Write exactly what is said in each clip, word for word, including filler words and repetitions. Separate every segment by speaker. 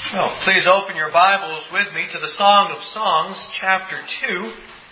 Speaker 1: Well, please open your Bibles with me to the Song of Songs, chapter two.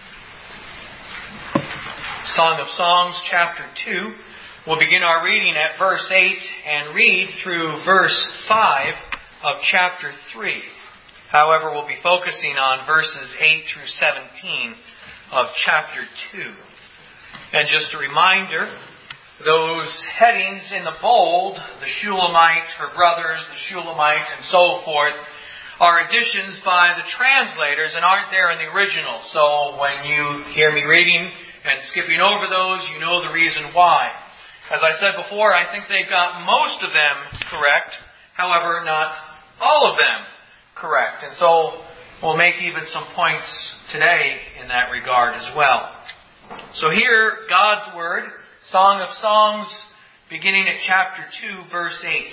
Speaker 1: Song of Songs, chapter two. We'll begin our reading at verse eight and read through verse five of chapter three. However, we'll be focusing on verses eight through seventeen of chapter two. And just a reminder, those headings in the bold, the Shulamite, her brothers, the Shulamite, and so forth, are additions by the translators and aren't there in the original. So when you hear me reading and skipping over those, you know the reason why. As I said before, I think they've got most of them correct. However, not all of them correct. And so we'll make even some points today in that regard as well. So here, God's Word, Song of Songs, beginning at chapter two, verse eight.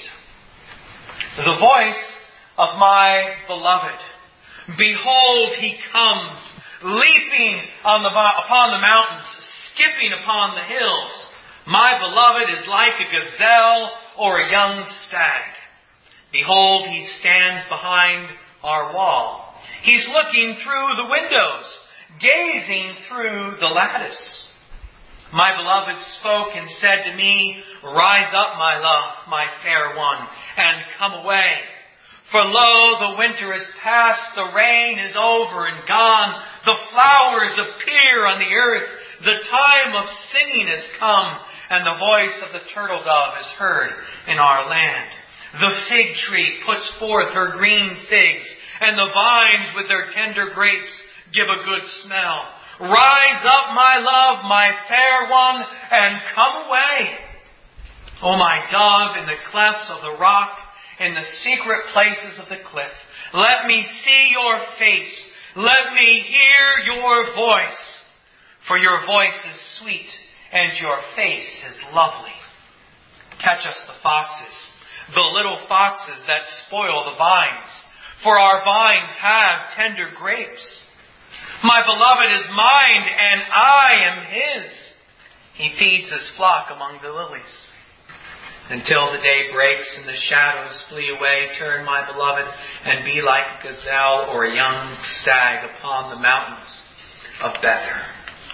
Speaker 1: The voice of my beloved. Behold, he comes, leaping on the, upon the mountains, skipping upon the hills. My beloved is like a gazelle or a young stag. Behold, he stands behind our wall. He's looking through the windows, gazing through the lattice. My beloved spoke and said to me, Rise up, my love, my fair one, and come away. For lo, the winter is past, the rain is over and gone, the flowers appear on the earth, the time of singing has come, and the voice of the turtle dove is heard in our land. The fig tree puts forth her green figs, and the vines with their tender grapes give a good smell. Rise up, my love, my fair one, and come away. O my dove, in the clefts of the rock, in the secret places of the cliff, let me see your face. Let me hear your voice. For your voice is sweet, and your face is lovely. Catch us the foxes, the little foxes that spoil the vines. For our vines have tender grapes. My beloved is mine, and I am his. He feeds his flock among the lilies. Until the day breaks and the shadows flee away, turn, my beloved, and be like a gazelle or a young stag upon the mountains of Bether.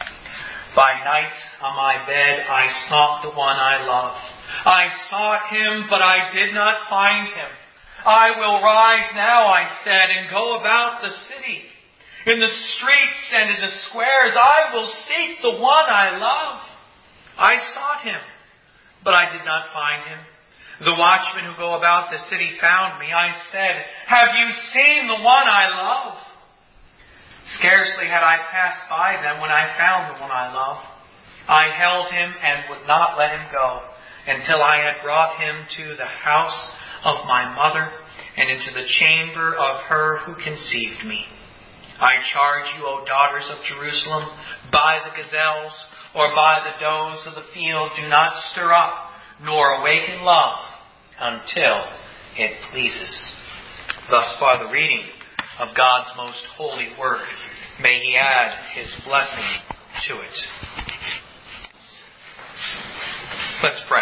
Speaker 1: By night on my bed I sought the one I love. I sought him, but I did not find him. I will rise now, I said, and go about the city. In the streets and in the squares, I will seek the one I love. I sought him, but I did not find him. The watchmen who go about the city found me. I said, Have you seen the one I love? Scarcely had I passed by them when I found the one I love. I held him and would not let him go until I had brought him to the house of my mother and into the chamber of her who conceived me. I charge you, O daughters of Jerusalem, by the gazelles or by the does of the field, do not stir up nor awaken love until it pleases. Thus far the reading of God's most holy word. May He add His blessing to it. Let's pray.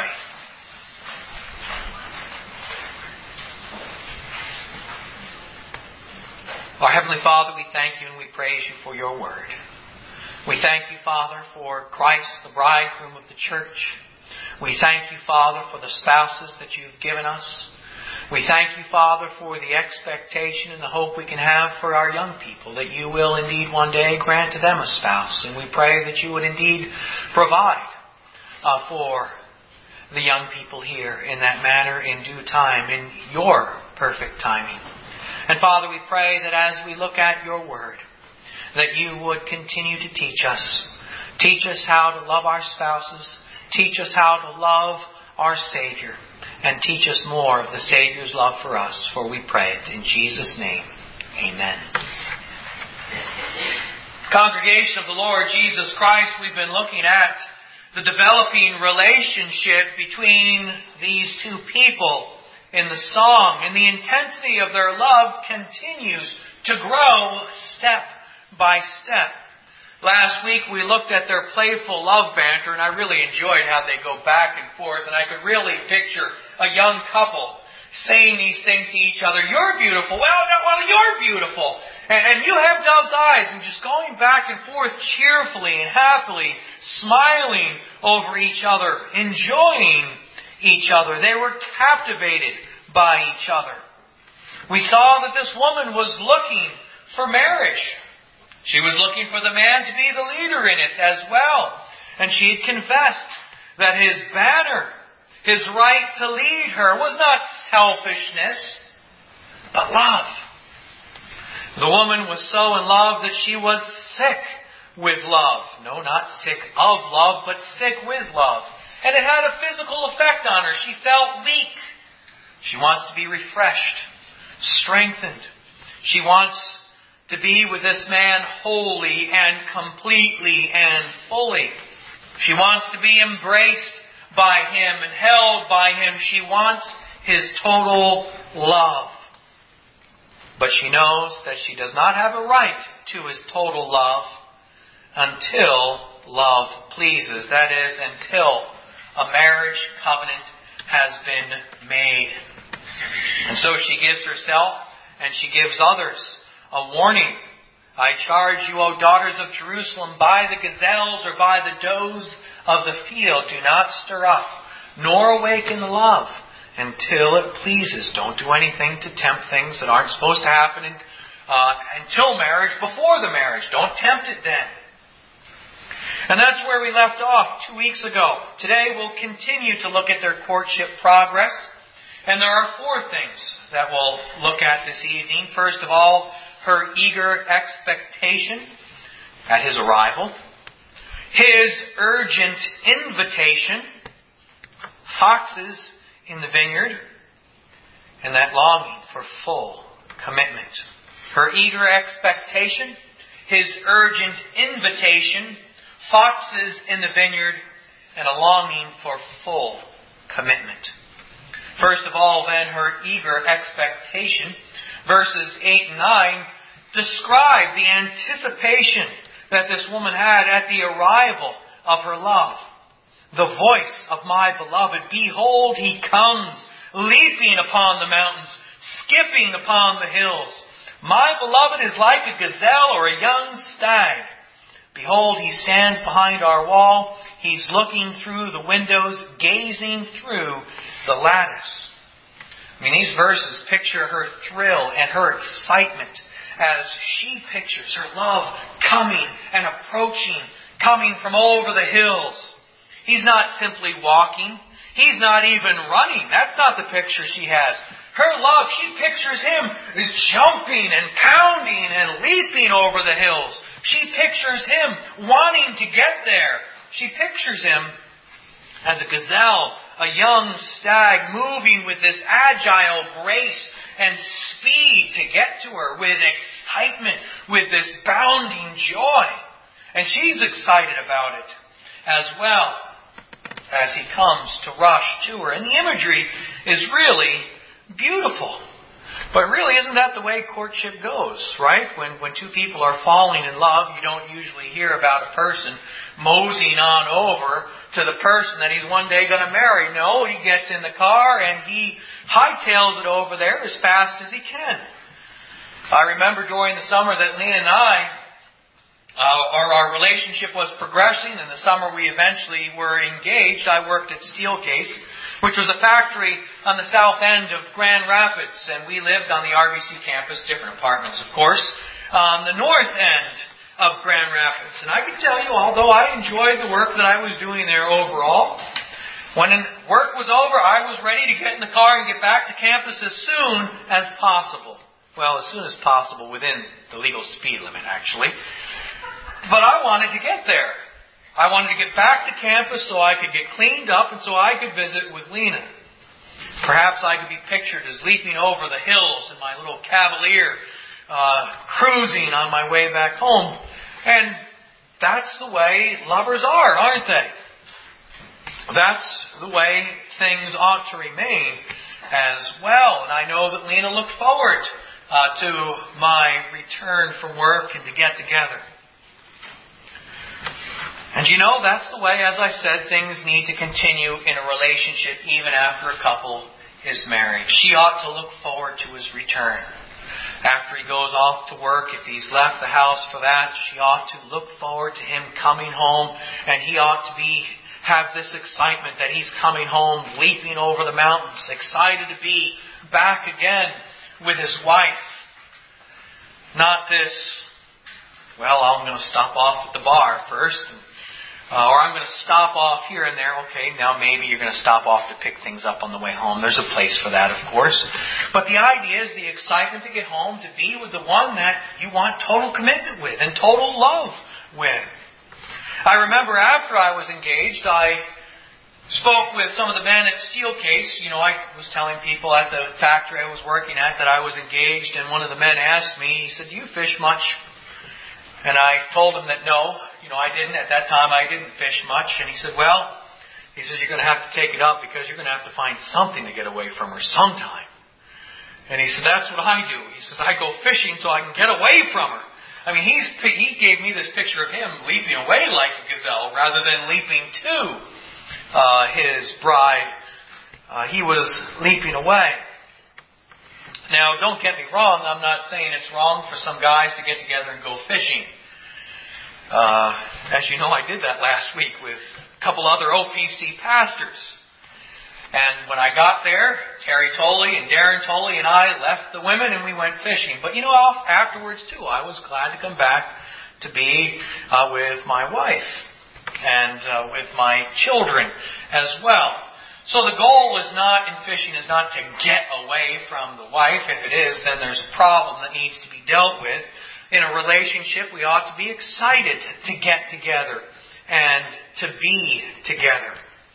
Speaker 1: Our Heavenly Father, we thank you and we praise you for your word. We thank you, Father, for Christ, the bridegroom of the church. We thank you, Father, for the spouses that you've given us. We thank you, Father, for the expectation and the hope we can have for our young people, that you will indeed one day grant to them a spouse. And we pray that you would indeed provide uh, for the young people here in that manner, in due time, in your perfect timing. And Father, we pray that as we look at your word, that you would continue to teach us. Teach us how to love our spouses. Teach us how to love our Savior. And teach us more of the Savior's love for us. For we pray it in Jesus' name. Amen. Congregation of the Lord Jesus Christ, we've been looking at the developing relationship between these two people in the song, and the intensity of their love continues to grow step by step. Last week we looked at their playful love banter, and I really enjoyed how they go back and forth, and I could really picture a young couple saying these things to each other. You're beautiful. Well, no, well, you're beautiful. And, and you have dove's eyes. And just going back and forth cheerfully and happily, smiling over each other, enjoying each other. They were captivated by each other. We saw that this woman was looking for marriage. She was looking for the man to be the leader in it as well. And she had confessed that his banner, his right to lead her, was not selfishness, but love. The woman was so in love that she was sick with love. No, not sick of love, but sick with love. And it had a physical effect on her. She felt weak. She wants to be refreshed, strengthened. She wants to be with this man wholly and completely and fully. She wants to be embraced by him and held by him. She wants his total love. But she knows that she does not have a right to his total love until love pleases. That is, until a marriage covenant has been made. And so she gives herself and she gives others a warning. I charge you, O daughters of Jerusalem, by the gazelles or by the does of the field, do not stir up, nor awaken the love until it pleases. Don't do anything to tempt things that aren't supposed to happen in, uh, until marriage, before the marriage. Don't tempt it then. And that's where we left off two weeks ago. Today we'll continue to look at their courtship progress. And there are four things that we'll look at this evening. First of all, her eager expectation at his arrival. His urgent invitation. Foxes in the vineyard. And that longing for full commitment. Her eager expectation. His urgent invitation. Foxes in the vineyard. And a longing for full commitment. First of all, then, her eager expectation. Verses eight and nine describe the anticipation that this woman had at the arrival of her love. The voice of my beloved, behold, he comes, leaping upon the mountains, skipping upon the hills. My beloved is like a gazelle or a young stag. Behold, he stands behind our wall. He's looking through the windows, gazing through the lattice. I mean, these verses picture her thrill and her excitement as she pictures her love coming and approaching, coming from over the hills. He's not simply walking. He's not even running. That's not the picture she has. Her love, she pictures him as jumping and pounding and leaping over the hills. She pictures him wanting to get there. She pictures him as a gazelle, a young stag, moving with this agile grace and speed to get to her, with excitement, with this bounding joy. And she's excited about it as well as he comes to rush to her. And the imagery is really beautiful. But really, isn't that the way courtship goes, right? When when two people are falling in love, you don't usually hear about a person moseying on over to the person that he's one day going to marry. No, he gets in the car and he hightails it over there as fast as he can. I remember during the summer that Lena and I, uh, our, our relationship was progressing. In the summer we eventually were engaged. I worked at Steelcase, which was a factory on the south end of Grand Rapids. And we lived on the R B C campus, different apartments of course, on the north end of Grand Rapids. And I can tell you, although I enjoyed the work that I was doing there overall, when work was over, I was ready to get in the car and get back to campus as soon as possible. Well, as soon as possible within the legal speed limit, actually. But I wanted to get there. I wanted to get back to campus so I could get cleaned up and so I could visit with Lena. Perhaps I could be pictured as leaping over the hills in my little Cavalier, uh, cruising on my way back home. And that's the way lovers are, aren't they? That's the way things ought to remain as well. And I know that Lena looked forward uh, to my return from work and to get together. And you know, that's the way, as I said, things need to continue in a relationship even after a couple his marriage. She ought to look forward to his return. After he goes off to work, if he's left the house for that, she ought to look forward to him coming home, and he ought to be have this excitement that he's coming home, leaping over the mountains, excited to be back again with his wife. Not this, well, I'm going to stop off at the bar first, and Uh, or I'm going to stop off here and there. Okay, now maybe you're going to stop off to pick things up on the way home. There's a place for that, of course. But the idea is the excitement to get home, to be with the one that you want total commitment with and total love with. I remember after I was engaged, I spoke with some of the men at Steelcase. You know, I was telling people at the factory I was working at that I was engaged, and one of the men asked me, he said, "Do you fish much?" And I told him that no, you know, I didn't. At that time, I didn't fish much. And he said, well, he says, you're going to have to take it up because you're going to have to find something to get away from her sometime. And he said, that's what I do. He says, I go fishing so I can get away from her. I mean, he's he gave me this picture of him leaping away like a gazelle rather than leaping to uh, his bride. Uh, he was leaping away. Now, don't get me wrong. I'm not saying it's wrong for some guys to get together and go fishing. Uh, as you know, I did that last week with a couple other O P C pastors. And when I got there, Terry Tolley and Darren Tolley and I left the women and we went fishing. But you know, afterwards too, I was glad to come back to be uh, with my wife and uh, with my children as well. So the goal is not, in fishing, is not to get away from the wife. If it is, then there's a problem that needs to be dealt with. In a relationship, we ought to be excited to get together and to be together.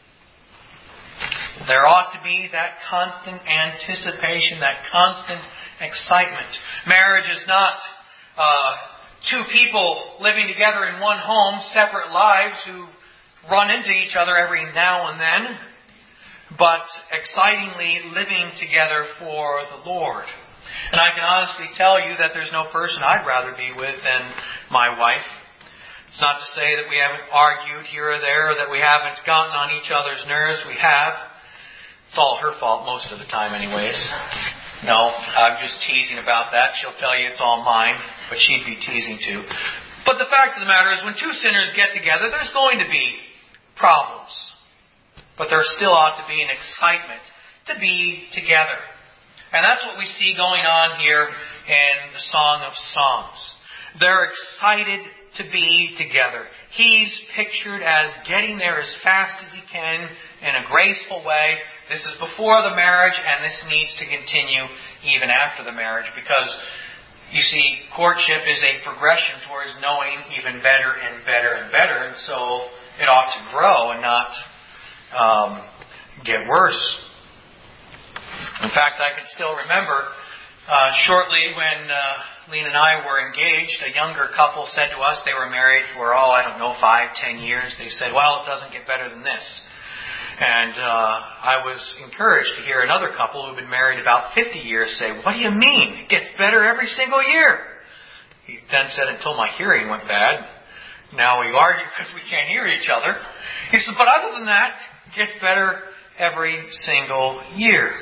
Speaker 1: There ought to be that constant anticipation, that constant excitement. Marriage is not uh, two people living together in one home, separate lives who run into each other every now and then, but excitingly living together for the Lord. And I can honestly tell you that there's no person I'd rather be with than my wife. It's not to say that we haven't argued here or there, or that we haven't gotten on each other's nerves. We have. It's all her fault most of the time anyways. No, I'm just teasing about that. She'll tell you it's all mine, but she'd be teasing too. But the fact of the matter is, when two sinners get together, there's going to be problems. But there still ought to be an excitement to be together. And that's what we see going on here in the Song of Songs. They're excited to be together. He's pictured as getting there as fast as he can in a graceful way. This is before the marriage, and this needs to continue even after the marriage, because, you see, courtship is a progression towards knowing even better and better and better, and so it ought to grow and not um, get worse. In fact, I can still remember uh, shortly when uh, Lena and I were engaged, a younger couple said to us, they were married for, oh, I don't know, five, ten years. They said, well, it doesn't get better than this. And uh, I was encouraged to hear another couple who'd been married about fifty years say, what do you mean? It gets better every single year. He then said, until my hearing went bad. Now we argue because we can't hear each other. He said, but other than that, it gets better every single year.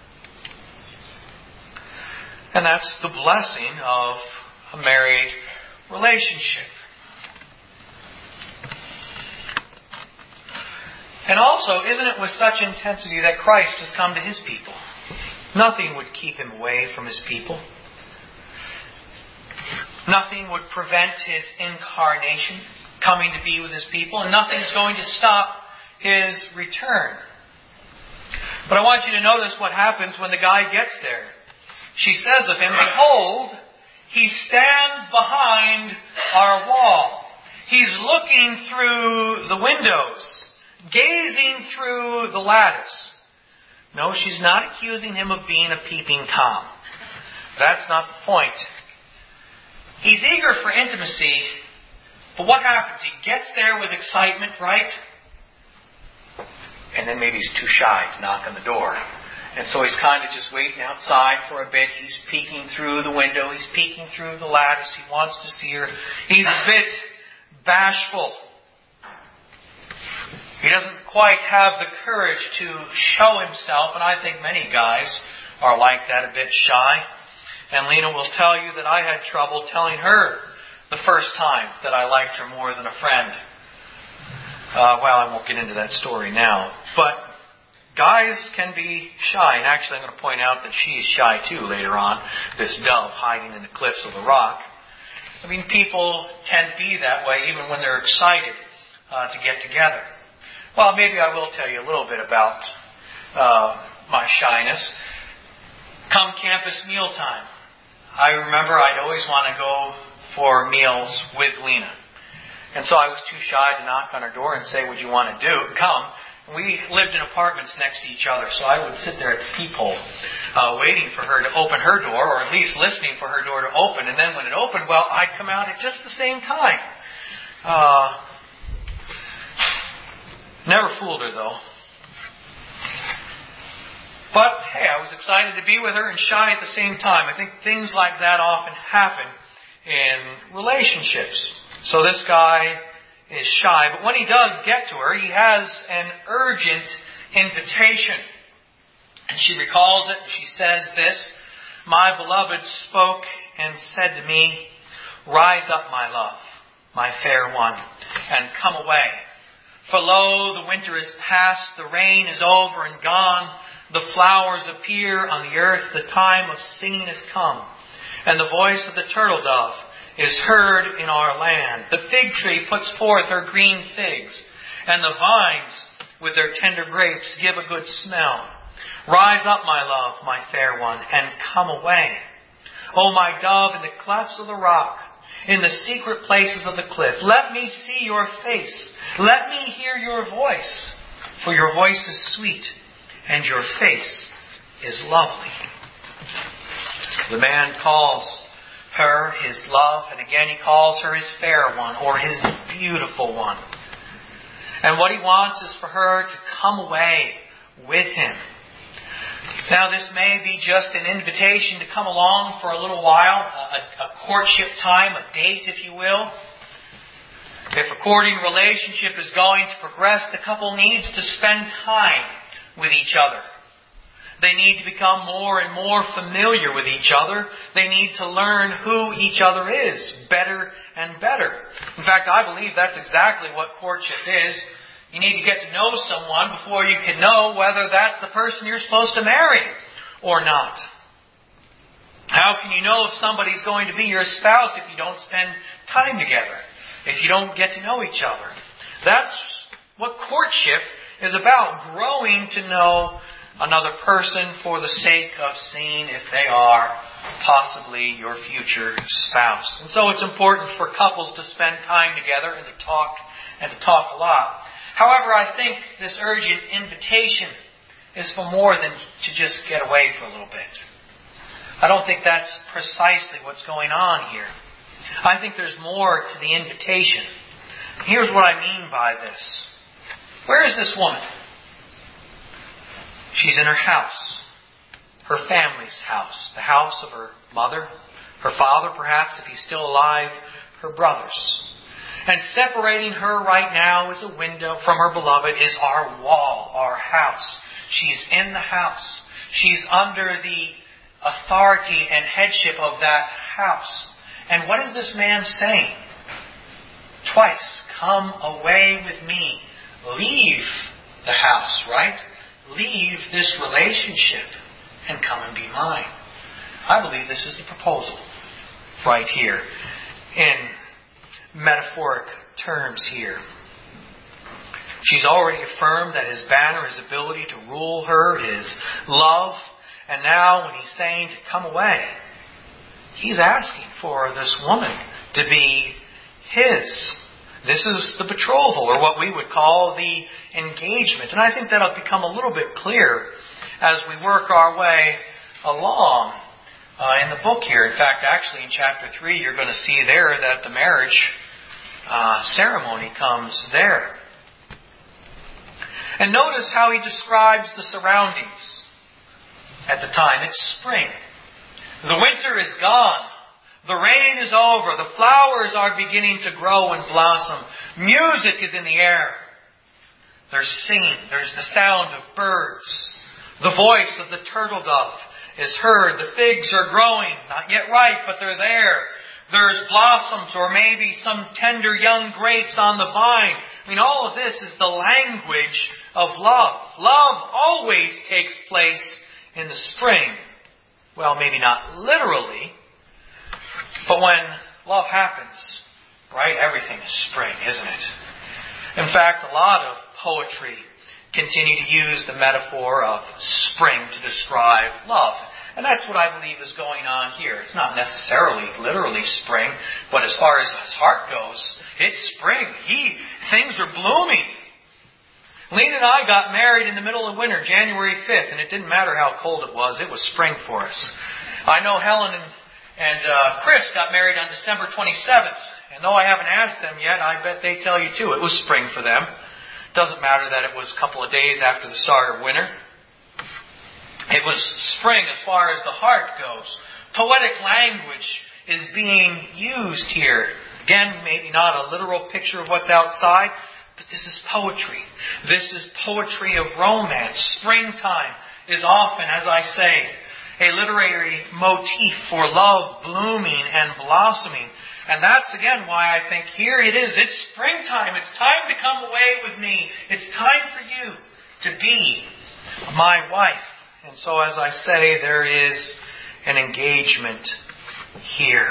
Speaker 1: And that's the blessing of a married relationship. And also, isn't it with such intensity that Christ has come to His people? Nothing would keep Him away from His people. Nothing would prevent His incarnation, coming to be with His people, and nothing's going to stop His return. But I want you to notice what happens when the guy gets there. She says of him, behold, he stands behind our wall. He's looking through the windows, gazing through the lattice. No, she's not accusing him of being a peeping Tom. That's not the point. He's eager for intimacy, but what happens? He gets there with excitement, right? And then maybe he's too shy to knock on the door. And so he's kind of just waiting outside for a bit. He's peeking through the window. He's peeking through the lattice. He wants to see her. He's a bit bashful. He doesn't quite have the courage to show himself, and I think many guys are like that, a bit shy. And Lena will tell you that I had trouble telling her the first time that I liked her more than a friend. Uh, well, I won't get into that story now. But guys can be shy. And actually, I'm going to point out that she's shy too later on. This dove hiding in the cliffs of the rock. I mean, people tend to be that way even when they're excited uh, to get together. Well, maybe I will tell you a little bit about uh, my shyness. Come campus mealtime, I remember I'd always want to go for meals with Lena. And so I was too shy to knock on her door and say, would you want to do come? We lived in apartments next to each other, so I would sit there at the peephole uh, waiting for her to open her door, or at least listening for her door to open. And then when it opened, well, I'd come out at just the same time. Uh, never fooled her, though. But, hey, I was excited to be with her and shy at the same time. I think things like that often happen in relationships. So this guy is shy. But when he does get to her, he has an urgent invitation. And she recalls it. She says this, my beloved spoke and said to me, rise up, my love, my fair one, and come away. For lo, the winter is past, the rain is over and gone. The flowers appear on the earth, the time of singing is come, and the voice of the turtle dove is heard in our land. The fig tree puts forth her green figs, and the vines with their tender grapes give a good smell. Rise up, my love, my fair one, and come away. O my dove, in the clefts of the rock, in the secret places of the cliff, let me see your face. Let me hear your voice, for your voice is sweet, and your face is lovely. The man calls her his love, and again he calls her his fair one, or his beautiful one. And what he wants is for her to come away with him. Now this may be just an invitation to come along for a little while, a, a courtship time, a date if you will. If a courting relationship is going to progress, the couple needs to spend time with each other. They need to become more and more familiar with each other. They need to learn who each other is better and better. In fact, I believe that's exactly what courtship is. You need to get to know someone before you can know whether that's the person you're supposed to marry or not. How can you know if somebody's going to be your spouse if you don't spend time together? If you don't get to know each other? That's what courtship is about, growing to know another person for the sake of seeing if they are possibly your future spouse. And so it's important for couples to spend time together and to talk and to talk a lot. However, I think this urgent invitation is for more than to just get away for a little bit. I don't think that's precisely what's going on here. I think there's more to the invitation. Here's what I mean by this. Where is this woman? She's in her house. Her family's house. The house of her mother, her father perhaps, if he's still alive, her brothers. And separating her right now is a window from her beloved is our wall, our house. She's in the house. She's under the authority and headship of that house. And what is this man saying? Twice, come away with me. Leave the house, right? Leave this relationship and come and be mine. I believe this is the proposal right here in metaphoric terms here. She's already affirmed that his banner, his ability to rule her, is love. And now when he's saying to come away, he's asking for this woman to be his. This is the betrothal, or what we would call the engagement. And I think that'll become a little bit clearer as we work our way along uh, in the book here. In fact, actually in chapter three, you're going to see there that the marriage uh, ceremony comes there. And notice how he describes the surroundings at the time. It's spring. The winter is gone. The rain is over. The flowers are beginning to grow and blossom. Music is in the air. There's singing. There's the sound of birds. The voice of the turtle dove is heard. The figs are growing. Not yet ripe, but they're there. There's blossoms or maybe some tender young grapes on the vine. I mean, all of this is the language of love. Love always takes place in the spring. Well, maybe not literally, but when love happens, right, everything is spring, isn't it? In fact, a lot of poetry continue to use the metaphor of spring to describe love. And that's what I believe is going on here. It's not necessarily literally spring, but as far as his heart goes, it's spring. He, things are blooming. Lena and I got married in the middle of winter, January fifth, and it didn't matter how cold it was. It was spring for us. I know Helen and, and uh, Chris got married on December twenty-seventh. And though I haven't asked them yet, I bet they tell you too. It was spring for them. It doesn't matter that it was a couple of days after the start of winter. It was spring as far as the heart goes. Poetic language is being used here. Again, maybe not a literal picture of what's outside, but this is poetry. This is poetry of romance. Springtime is often, as I say, a literary motif for love blooming and blossoming. And that's, again, why I think here it is. It's springtime. It's time to come away with me. It's time for you to be my wife. And so, as I say, there is an engagement here.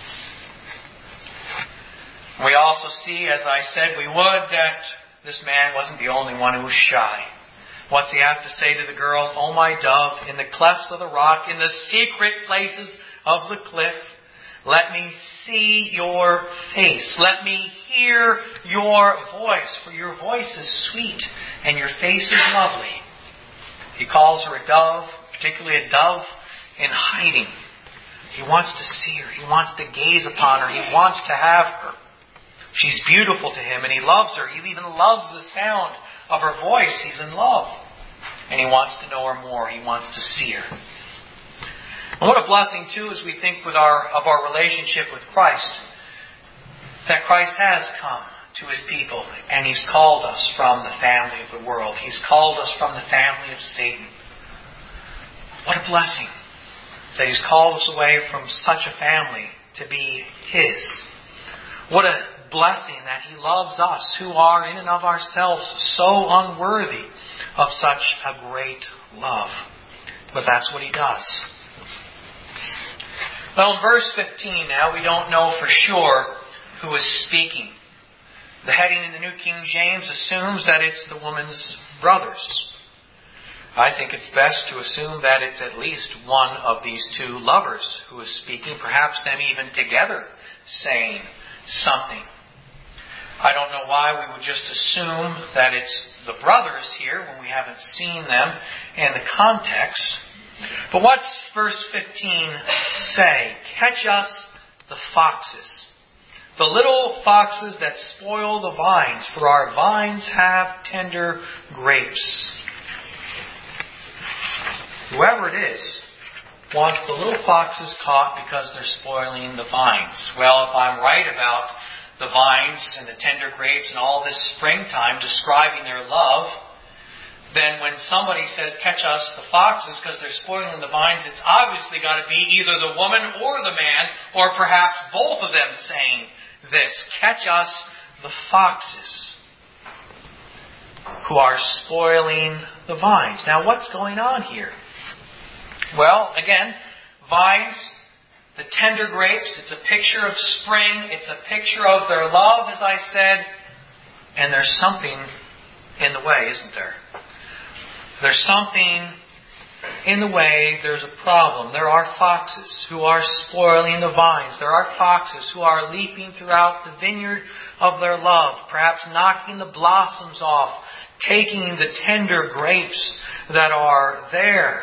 Speaker 1: We also see, as I said we would, that this man wasn't the only one who was shy. What's he have to say to the girl? "Oh, my dove, in the clefts of the rock, in the secret places of the cliff, let me see your face. Let me hear your voice, for your voice is sweet and your face is lovely." He calls her a dove, particularly a dove in hiding. He wants to see her. He wants to gaze upon her. He wants to have her. She's beautiful to him, and he loves her. He even loves the sound of her voice. He's in love. And he wants to know her more. He wants to see her. And what a blessing, too, as we think with our, of our relationship with Christ, that Christ has come to His people, and He's called us from the family of the world. He's called us from the family of Satan. What a blessing that He's called us away from such a family to be His. What a blessing that He loves us, who are in and of ourselves so unworthy of such a great love. But that's what He does. Well, in verse fifteen now, we don't know for sure who is speaking. The heading in the New King James assumes that it's the woman's brothers. I think it's best to assume that it's at least one of these two lovers who is speaking, perhaps them even together saying something. I don't know why we would just assume that it's the brothers here when we haven't seen them in the context. But what's verse fifteen say? "Catch us the foxes, the little foxes that spoil the vines, for our vines have tender grapes." Whoever it is wants the little foxes caught because they're spoiling the vines. Well, if I'm right about the vines and the tender grapes and all this springtime describing their love, then when somebody says, "Catch us the foxes," because they're spoiling the vines, it's obviously got to be either the woman or the man, or perhaps both of them saying this. "Catch us the foxes who are spoiling the vines." Now, what's going on here? Well, again, vines, the tender grapes, it's a picture of spring. It's a picture of their love, as I said. And there's something in the way, isn't there? There's something in the way. There's a problem. There are foxes who are spoiling the vines. There are foxes who are leaping throughout the vineyard of their love, perhaps knocking the blossoms off, taking the tender grapes that are there.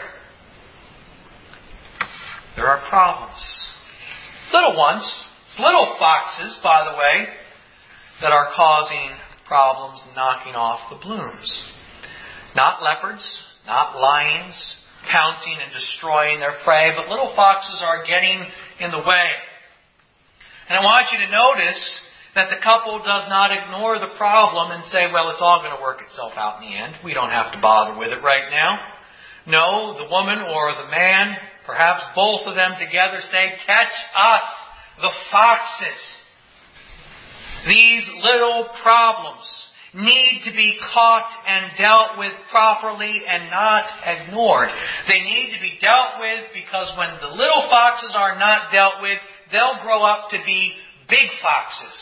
Speaker 1: There are problems. Little ones, little foxes, by the way, that are causing problems, knocking off the blooms. Not leopards, not lions, pouncing and destroying their prey, but little foxes are getting in the way. And I want you to notice That the couple does not ignore the problem and say, well, it's all going to work itself out in the end. We don't have to bother with it right now. No, the woman or the man, perhaps both of them together, say, catch us, the foxes. These little problems need to be caught and dealt with properly and not ignored. They need to be dealt with because when the little foxes are not dealt with, they'll grow up to be big foxes.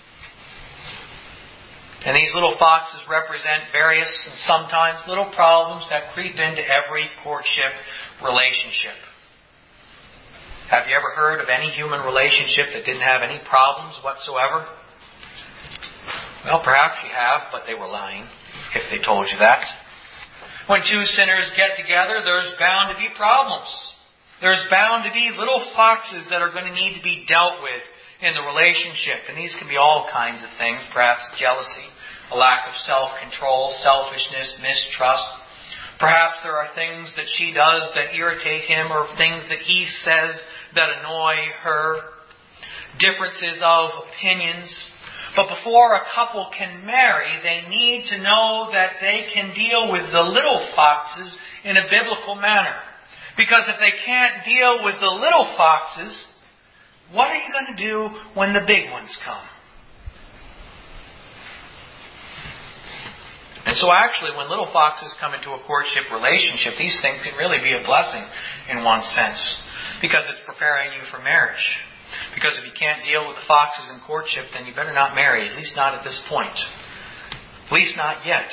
Speaker 1: And these little foxes represent various and sometimes little problems that creep into every courtship relationship. Have you ever heard of any human relationship that didn't have any problems whatsoever? Well, perhaps you have, but they were lying if they told you that. When two sinners get together, there's bound to be problems. There's bound to be little foxes that are going to need to be dealt with in the relationship. And these can be all kinds of things, perhaps jealousy, a lack of self-control, selfishness, mistrust. Perhaps there are things that she does that irritate him or things that he says that annoy her. Differences of opinions. But before a couple can marry, they need to know that they can deal with the little foxes in a biblical manner. Because if they can't deal with the little foxes, what are you going to do when the big ones come? And so actually, when little foxes come into a courtship relationship, these things can really be a blessing in one sense. Because it's preparing you for marriage. Because if you can't deal with the foxes in courtship, then you better not marry, at least not at this point. At least not yet.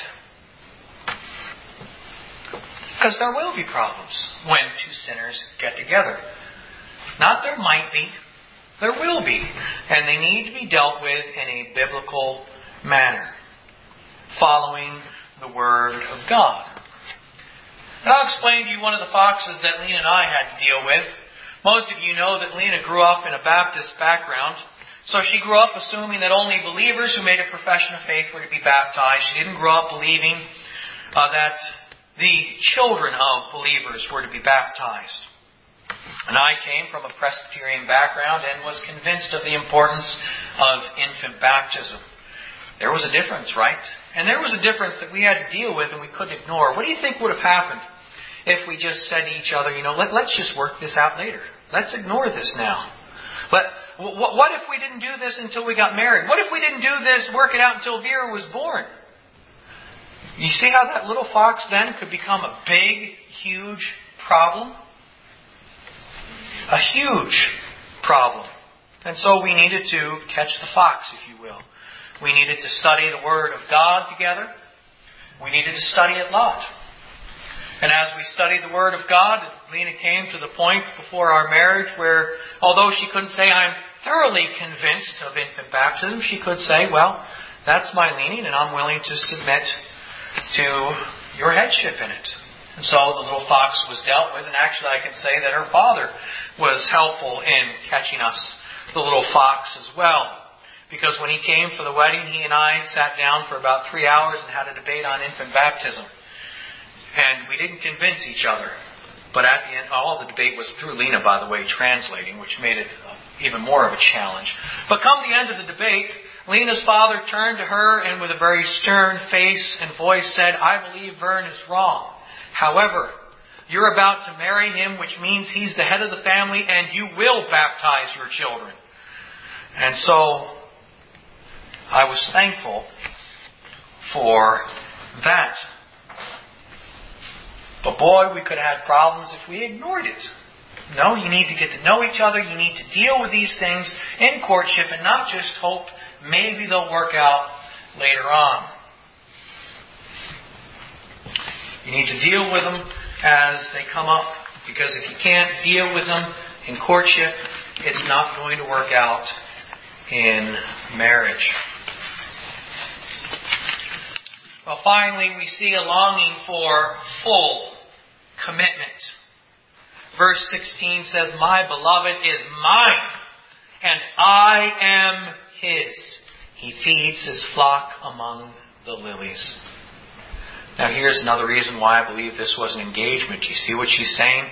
Speaker 1: Because there will be problems when two sinners get together. Not there might be, there will be. And they need to be dealt with in a biblical manner, following the Word of God. And I'll explain to you one of the foxes that Lena and I had to deal with. Most of you know that Lena grew up in a Baptist background. So she grew up assuming that only believers who made a profession of faith were to be baptized. She didn't grow up believing uh, that the children of believers were to be baptized. And I came from a Presbyterian background and was convinced of the importance of infant baptism. There was a difference, right? And there was a difference that we had to deal with and we couldn't ignore. What do you think would have happened if we just said to each other, you know, let, let's just work this out later. Let's ignore this now. But what, what if we didn't do this until we got married? What if we didn't do this, work it out until Vera was born? You see how that little fox then could become a big, huge problem? A huge problem. And so we needed to catch the fox, if you will. We needed to study the Word of God together. We needed to study it a lot. And as we studied the Word of God, Lena came to the point before our marriage where, although she couldn't say, I'm thoroughly convinced of infant baptism, she could say, well, that's my leaning and I'm willing to submit to your headship in it. And so the little fox was dealt with, and actually I can say that her father was helpful in catching us, the little fox as well. Because when he came for the wedding, he and I sat down for about three hours and had a debate on infant baptism. And we didn't convince each other. But at the end, all the debate was through Lena, by the way, translating, which made it even more of a challenge. But come the end of the debate, Lena's father turned to her and with a very stern face and voice said, I believe Vern is wrong. However, you're about to marry him, which means he's the head of the family and you will baptize your children. And so I was thankful for that. But boy, we could have had problems if we ignored it. No, you need to get to know each other. You need to deal with these things in courtship and not just hope maybe they'll work out later on. You need to deal with them as they come up, because if you can't deal with them in courtship, it's not going to work out in marriage. Well, finally, we see a longing for full commitment. Verse sixteen says, my beloved is mine, and I am his. He feeds his flock among the lilies. Now, here's another reason why I believe this was an engagement. You see what she's saying?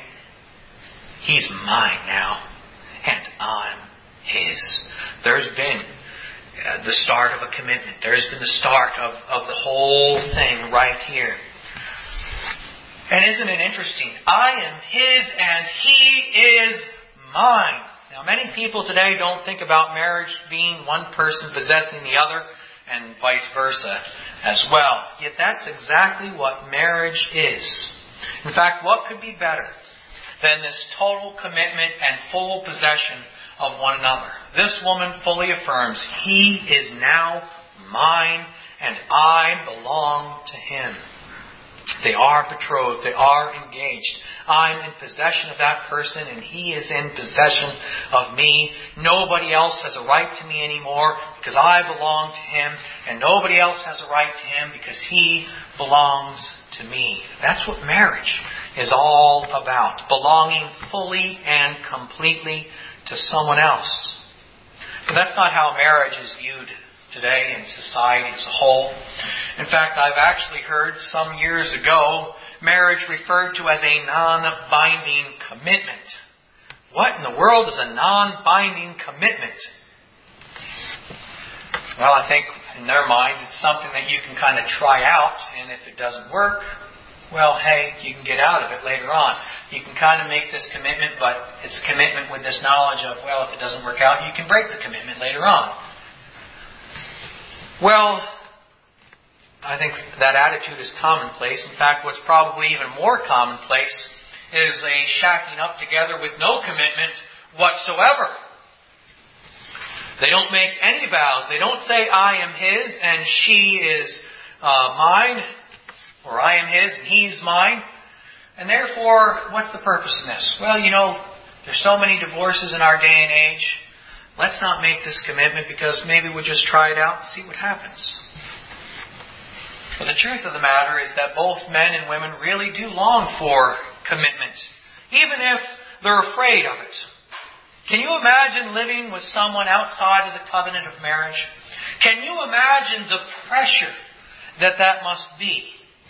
Speaker 1: He's mine now, and I'm his. There's been uh, the start of a commitment. There has been the start of, of the whole thing right here. And isn't it interesting? I am His and He is mine. Now, many people today don't think about marriage being one person possessing the other and vice versa as well. Yet that's exactly what marriage is. In fact, what could be better than this total commitment and full possession of one another? This woman fully affirms, He is now mine and I belong to Him. They are betrothed. They are engaged. I'm in possession of that person and he is in possession of me. Nobody else has a right to me anymore because I belong to him, and nobody else has a right to him because he belongs to me. That's what marriage is all about. Belonging fully and completely to someone else. But that's not how marriage is viewed today in society as a whole. In fact, I've actually heard some years ago marriage referred to as a non-binding commitment. What in the world is a non-binding commitment? Well, I think in their minds it's something that you can kind of try out, and if it doesn't work, well, hey, you can get out of it later on. You can kind of make this commitment, but it's a commitment with this knowledge of, well, if it doesn't work out, you can break the commitment later on. Well, I think that attitude is commonplace. In fact, what's probably even more commonplace is a shacking up together with no commitment whatsoever. They don't make any vows. They don't say, I am his and she is uh, mine, or I am his and he's mine. And therefore, what's the purpose in this? Well, you know, there's so many divorces in our day and age. Let's not make this commitment because maybe we'll just try it out and see what happens. But the truth of the matter is that both men and women really do long for commitment, even if they're afraid of it. Can you imagine living with someone outside of the covenant of marriage? Can you imagine the pressure that that must be?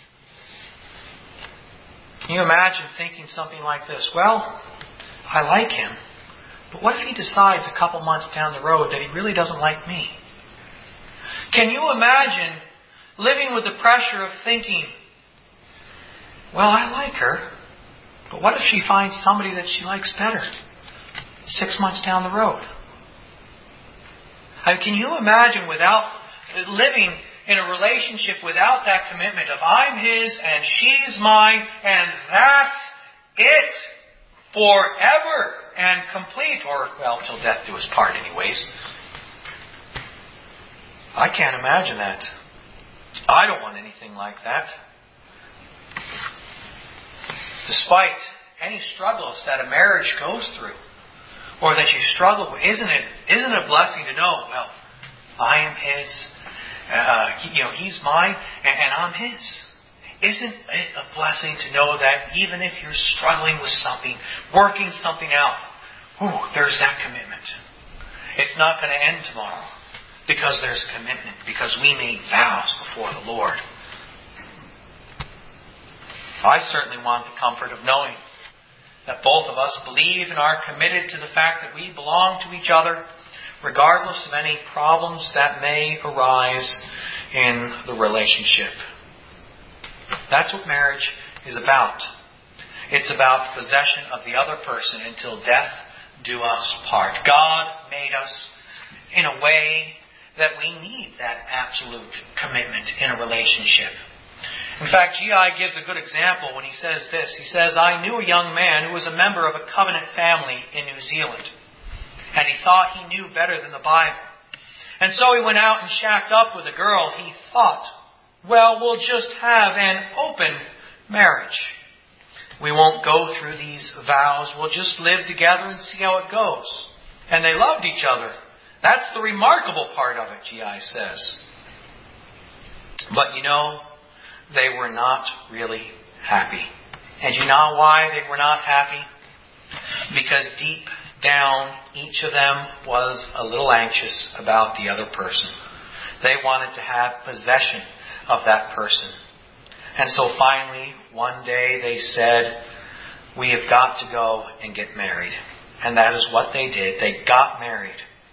Speaker 1: Can you imagine thinking something like this? Well, I like him. But what if he decides a couple months down the road that he really doesn't like me? Can you imagine living with the pressure of thinking, well, I like her, but what if she finds somebody that she likes better six months down the road? I mean, can you imagine without living in a relationship without that commitment of I'm his and she's mine and that's it forever and complete, or, well, till death do us part anyways. I can't imagine that. I don't want anything like that. Despite any struggles that a marriage goes through, or that you struggle with, isn't it, isn't it a blessing to know, well, I am his, uh, he, you know, he's mine, and, and I'm his. Isn't it a blessing to know that even if you're struggling with something, working something out, ooh, there's that commitment. It's not going to end tomorrow because there's a commitment, because we made vows before the Lord. I certainly want the comfort of knowing that both of us believe and are committed to the fact that we belong to each other, regardless of any problems that may arise in the relationship. That's what marriage is about. It's about possession of the other person until death do us part. God made us in a way that we need that absolute commitment in a relationship. In fact, G I gives a good example when he says this. He says, I knew a young man who was a member of a covenant family in New Zealand, and he thought he knew better than the Bible. And so he went out and shacked up with a girl he thought, well, we'll just have an open marriage. We won't go through these vows. We'll just live together and see how it goes. And they loved each other. That's the remarkable part of it, G I says. But you know, they were not really happy. And you know why they were not happy? Because deep down, each of them was a little anxious about the other person. They wanted to have possession of that person. And so finally, one day they said, we have got to go and get married. And that is what they did. They got married.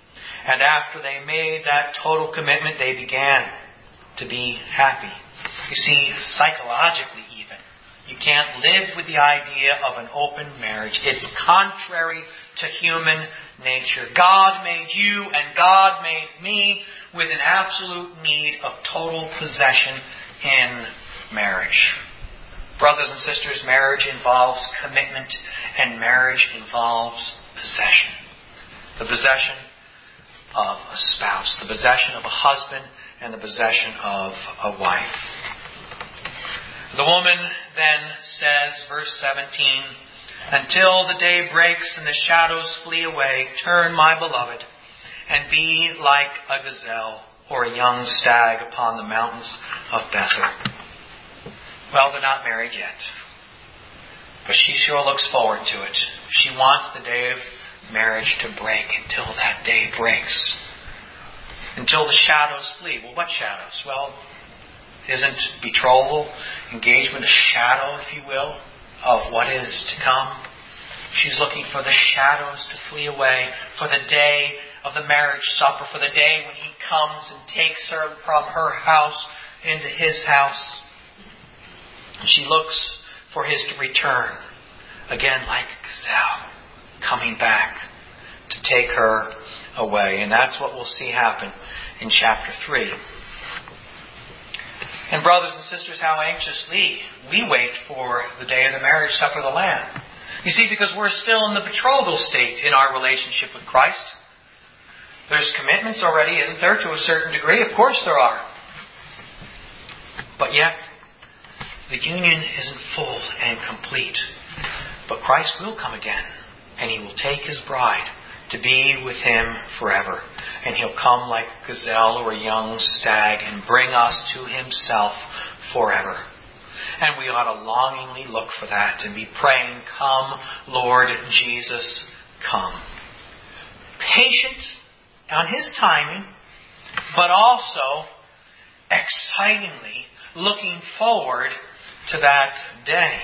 Speaker 1: And after they made that total commitment, they began to be happy. You see, psychologically even, you can't live with the idea of an open marriage. It's contrary to human nature. God made you and God made me with an absolute need of total possession in marriage. Brothers and sisters, marriage involves commitment, and marriage involves possession. The possession of a spouse, the possession of a husband, and the possession of a wife. The woman then says, verse seventeen, "Until the day breaks and the shadows flee away, turn, my beloved, and be like a gazelle or a young stag upon the mountains of Bethel." Well, they're not married yet, but she sure looks forward to it. She wants the day of marriage to break until that day breaks. Until the shadows flee. Well, what shadows? Well, isn't betrothal, engagement a shadow, if you will, of what is to come? She's looking for the shadows to flee away, for the day of the marriage supper, for the day when He comes and takes her from her house into His house. She looks for His to return, again like a gazelle, coming back to take her away. And that's what we'll see happen in chapter three. And brothers and sisters, how anxiously we wait for the day of the marriage supper of the Lamb. You see, because we're still in the betrothal state in our relationship with Christ. There's commitments already, isn't there, to a certain degree? Of course there are. But yet, the union isn't full and complete. But Christ will come again, and He will take His bride to be with Him forever. And He'll come like a gazelle or a young stag and bring us to Himself forever. And we ought to longingly look for that and be praying, "Come, Lord Jesus, come." Patient on His timing, but also excitingly looking forward to that day.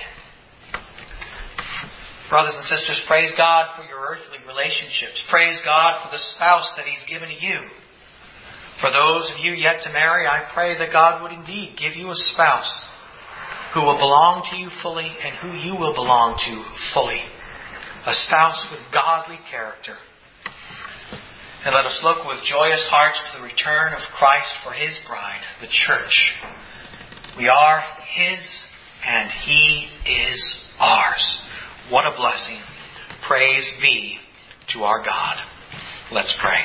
Speaker 1: Brothers and sisters, praise God for your earthly relationships. Praise God for the spouse that He's given to you. For those of you yet to marry, I pray that God would indeed give you a spouse who will belong to you fully and who you will belong to fully. A spouse with godly character. And let us look with joyous hearts to the return of Christ for His bride, the church. We are His and He is ours. What a blessing. Praise be to our God. Let's pray.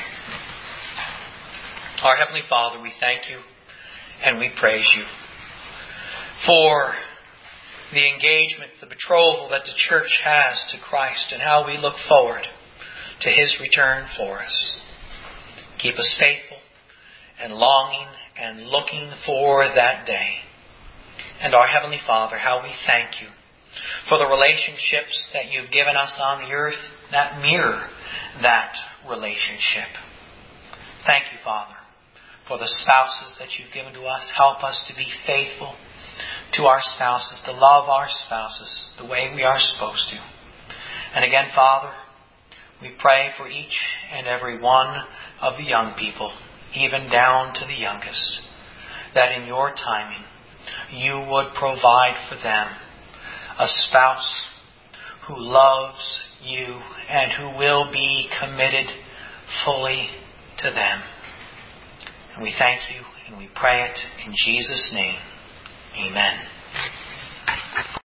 Speaker 1: Our Heavenly Father, we thank You and we praise You for the engagement, the betrothal that the church has to Christ and how we look forward to His return for us. Keep us faithful and longing and looking for that day. And our Heavenly Father, how we thank You for the relationships that You've given us on the earth that mirror that relationship. Thank You, Father, for the spouses that You've given to us. Help us to be faithful to our spouses, to love our spouses the way we are supposed to. And again, Father, we pray for each and every one of the young people, even down to the youngest, that in Your timing You would provide for them a spouse who loves You and who will be committed fully to them. And we thank You and we pray it in Jesus' name. Amen.